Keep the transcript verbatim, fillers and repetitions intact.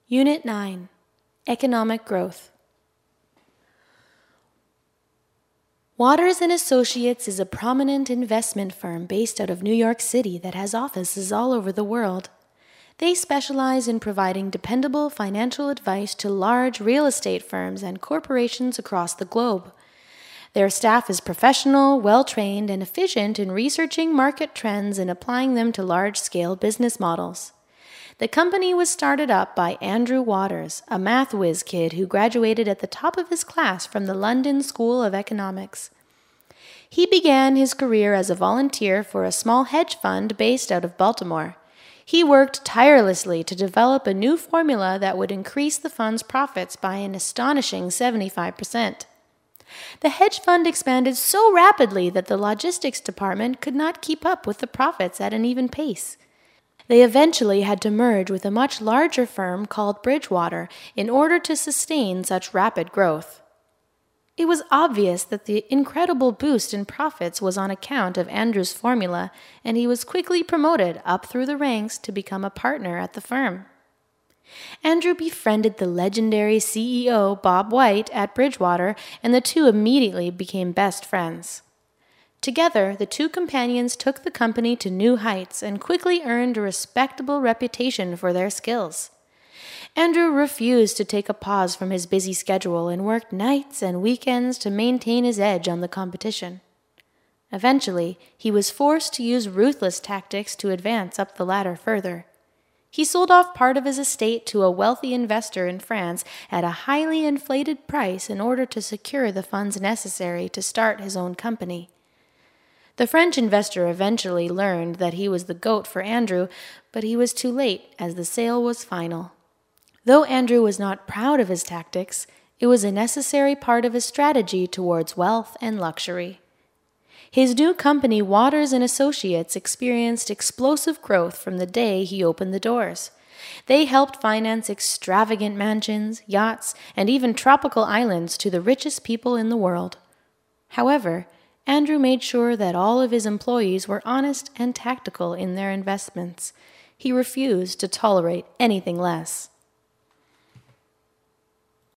Unit nine, Economic Growth. Waters and Associates is a prominent investment firm based out of New York City that has offices all over the world. They specialize in providing dependable financial advice to large real estate firms and corporations across the globe. Their staff is professional, well-trained, and efficient in researching market trends and applying them to large-scale business models. The company was started up by Andrew Waters, a math whiz kid who graduated at the top of his class from the London School of Economics. He began his career as a volunteer for a small hedge fund based out of Baltimore. He worked tirelessly to develop a new formula that would increase the fund's profits by an astonishing seventy-five percent. The hedge fund expanded so rapidly that the logistics department could not keep up with the profits at an even pace. They eventually had to merge with a much larger firm called Bridgewater in order to sustain such rapid growth. It was obvious that the incredible boost in profits was on account of Andrew's formula, and he was quickly promoted up through the ranks to become a partner at the firm. Andrew befriended the legendary C E O Bob White at Bridgewater, and the two immediately became best friends. Together, the two companions took the company to new heights and quickly earned a respectable reputation for their skills. Andrew refused to take a pause from his busy schedule and worked nights and weekends to maintain his edge on the competition. Eventually, he was forced to use ruthless tactics to advance up the ladder further. He sold off part of his estate to a wealthy investor in France at a highly inflated price in order to secure the funds necessary to start his own company. The French investor eventually learned that he was the goat for Andrew, but he was too late as the sale was final. Though Andrew was not proud of his tactics, it was a necessary part of his strategy towards wealth and luxury. His new company, Waters and Associates, experienced explosive growth from the day he opened the doors. They helped finance extravagant mansions, yachts, and even tropical islands to the richest people in the world. However, Andrew made sure that all of his employees were honest and tactical in their investments. He refused to tolerate anything less.